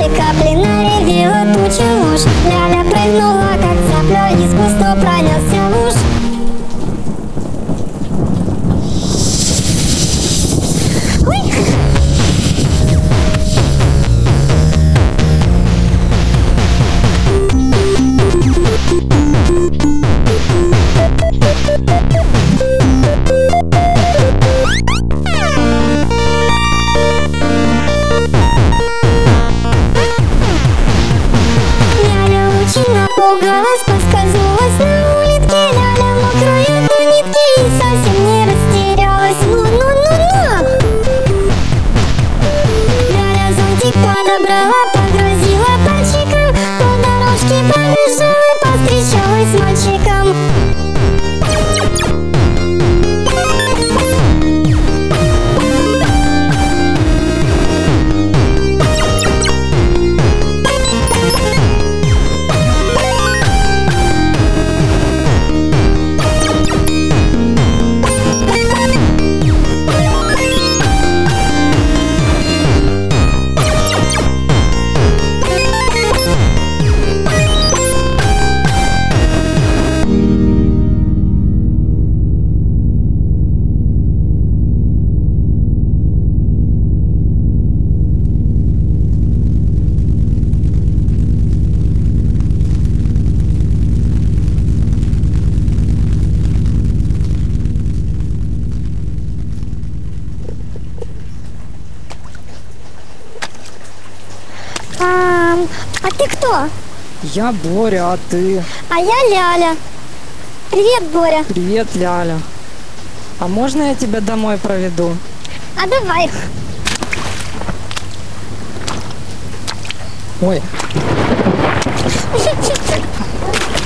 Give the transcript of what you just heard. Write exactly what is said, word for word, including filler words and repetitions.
капли наревела тучи луж. Ляля прыгнула, как цапля, из густо пронесся луж. Ой! Напугалась, поскользнулась на улитке. Ляля мокрая до нитки и совсем не растерялась. Ну-ну-ну-ну! Ляля зонтик подобрала, погрозила пальчиком, по дорожке побежала, повстречалась с мальчиком. А, а ты кто? Я Боря, а ты? А я Ляля. Привет, Боря. Привет, Ляля. А можно я тебя домой проведу? А давай. Ой.